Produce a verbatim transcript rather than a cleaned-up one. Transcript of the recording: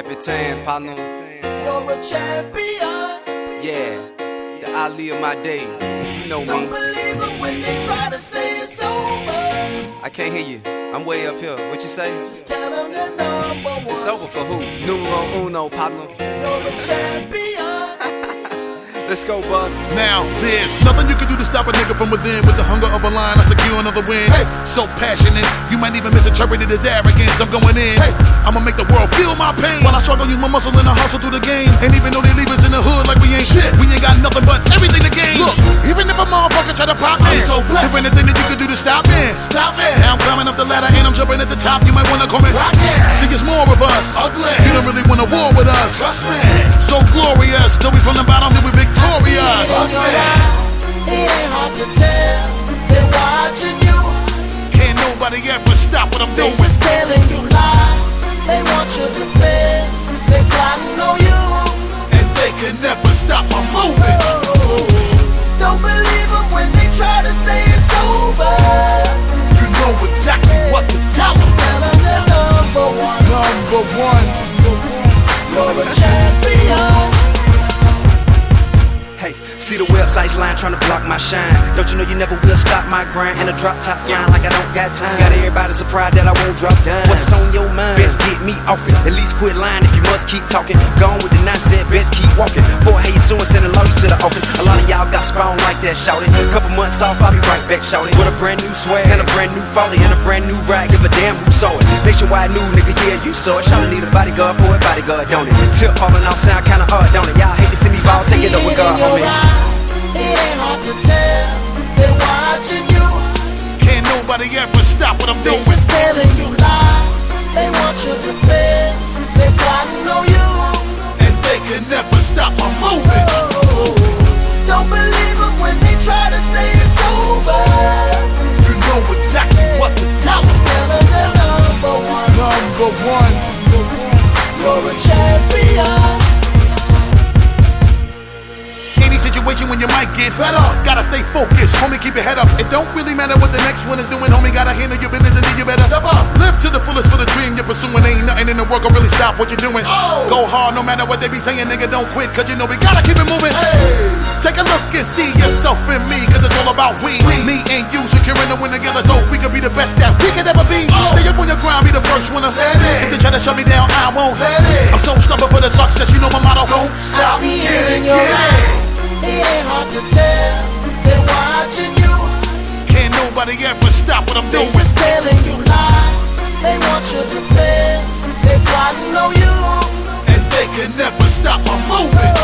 Capitan, partner. You're a champion. Yeah, the Ali of my day. You know Don't me. believe them when they try to say it's over. I can't hear you. I'm way up here. What you say? Just tell them they're number one. It's over for who? Numero uno, partner. You're a champion. Let's go, boss. Now there's nothing you can do to stop a nigga from within. With the hunger of a lion, I secure another win. Hey, so passionate, you might even misinterpret it as arrogance. I'm going in. Hey, I'ma make the world feel my pain while I struggle, use my muscle and I hustle through the game. And even though they leave us in the hood like we ain't shit, we ain't got nothing but everything to gain. Look, even if a motherfucker try to pop me, I'm so blessed. If anything that you can do to stop me, stop me. Now I'm climbing up the ladder and I'm jumping at the top. You might wanna call me Rocket. See, it's more of us. Ugly. You don't really wanna war with us. Trust me. So glorious, though we from the bottom, then we victorious. In your eye, it ain't hard to tell. They're watching you. Can't nobody ever stop what I'm They doing. just telling you lies. They want you to fail. They plotting on you. And they can never stop my movement. Don't believe them when they try to say it's over. You know exactly what to tell us. Tell them they're number one. Number one. You're a champion. Hey, see the websites line trying to block my shine. Don't you know you never will stop my grind? In a drop top grind like I don't got time. Got everybody surprised that I won't drop down. What's on your mind? Best get me off it. At least quit lying if you must keep talking. Gone with the nonsense, best keep walking. Boy, how you suing, sending lawyers to the office. A lot of y'all got spawn like that, shout it. Couple months off, I'll be right back, shout it. With a brand new swag and a brand new folly and a brand new ride. Give a damn who saw it. Nationwide new nigga, yeah, you saw it. Shout need a bodyguard for a bodyguard, don't it? Tip falling off sound kinda hard, don't it? Y'all hate to see me ball, take it over, God, homie. It ain't hard to tell. They're watching you. Can't nobody ever stop what I'm They doing. just telling you lies. They want you to fail. They plotting on you. And they can never stop my movement. Don't believe them when they try to say it's over. You know exactly what to tell us. Tell them they're number one. Number one. You're a champion. Any situation when you might get fed up, gotta stay focused, homie, keep your head up. It don't really matter what the next one is doing, homie, gotta handle your business and then you better step up. Live to the fullest for the dream you're pursuing, ain't nothing in the world gonna really stop what you're doing. Oh. Go hard no matter what they be saying, nigga, don't quit, cause you know we gotta keep it moving. Hey. Take a look and see yourself in me, cause it's all about we, we. Me and you, securing the win together so we can be the best that we can ever be. Oh. Stay up on your grind, be the first winner. If they try to shut me down, I won't. I'm so stubborn for the success, you know my motto. Don't stop, I see get it in it, your get eyes. it. It ain't hard to tell. They're watching you. Can't nobody ever stop what I'm They doing. just telling you lies. They want you to fail. They plotting on you. And they can never stop my movement.